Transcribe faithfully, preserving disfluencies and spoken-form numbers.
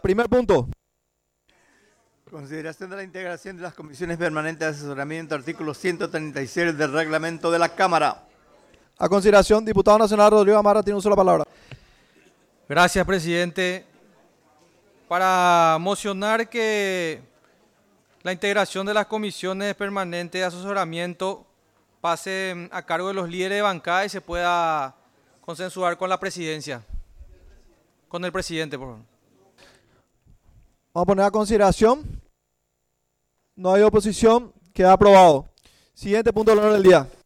Primer punto. Consideración de la integración de las comisiones permanentes de asesoramiento, artículo ciento treinta y seis del reglamento de la Cámara. A consideración, diputado nacional Rodrigo Gamarra tiene un sola palabra. Gracias, presidente. Para mocionar que la integración de las comisiones permanentes de asesoramiento pase a cargo de los líderes de bancada y se pueda consensuar con la presidencia. Con el presidente, por favor. Vamos a poner a consideración. No hay oposición. Queda aprobado. Siguiente punto del orden del día.